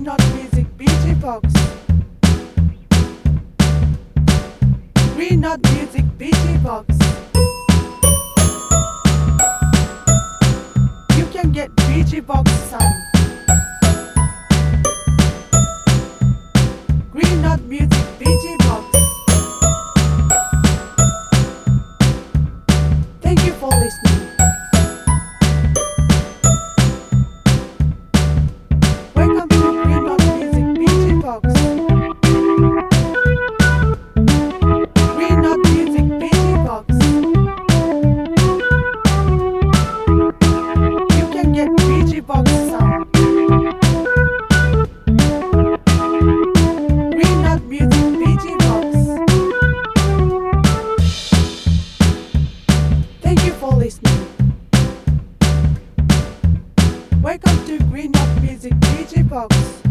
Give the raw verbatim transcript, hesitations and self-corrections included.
Not Music B G Box. Green Not Music B G Box. You can get B G Box sound. Green Not Music B G Box. Thank you for listening. Welcome to Green Not Music B G Box. Green Not Music B G Box. You can get B G Box sound. Green Not Music B G Box. Thank you for listening. Welcome to Green Not Music B G Box.